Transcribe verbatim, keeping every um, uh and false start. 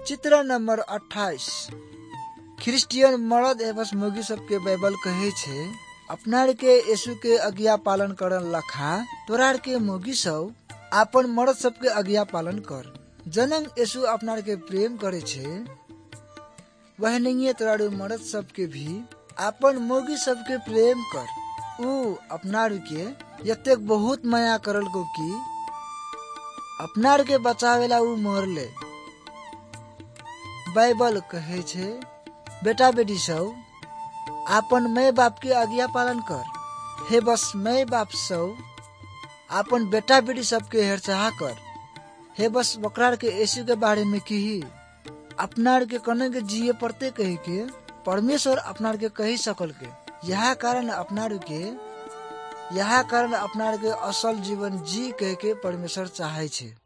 चित्र नंबर अट्ठाईस। ख्रिस्टियन मर्द एवं मुगी सबके बाइबल कहे छे अपना के यीशु के आज्ञा पालन करन लखा तोरार के मुगी सब आपन मर्द सबके आज्ञा पालन कर। जनंग यीशु अपना के प्रेम करे छे वह नहीं तोरारू मर्द सबके भी आपन मुगी सबके प्रेम कर। ऊ अपना के यतेक बहुत माया करल को कि अपना के बचावेला ऊ मरले। बाइबल कहे छे बेटा बेटी सब आपन माय बाप के आज्ञा पालन कर। हे बस माय बाप सब आपन बेटा बेटी सबके हेरचाह कर। हे बस बकरार के यीशु के बारे में कही अपना के कने के जिये पड़ते कहे के परमेश्वर अपना के कही सकल के यह कारण अपना के यह कारण अपना के असल जीवन जी कह के परमेश्वर चाहे छे।